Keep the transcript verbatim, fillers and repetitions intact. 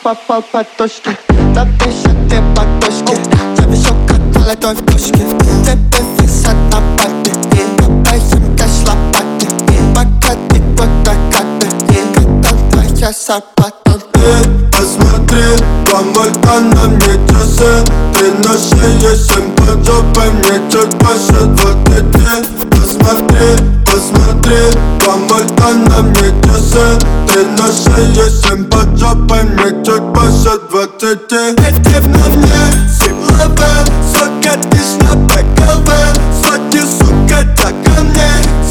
по подушке. Запиши ты подушки. Завешу как в пушке. Тебе висят на пати. Копаем кэш лопаты. Пока ты куда каты. Когда твоя зарплата. Ты посмотри, помолько на мне часы. Ты на шее, семь под жопой, мне чуть больше двадцати. Посмотри, посмотри, помолько на мне часы. Ты на шее, семь под жопой, мне чуть больше двадцати. Эти на мне силовые, сука, ты ж на БКВ. Сотни, сука, так ко мне.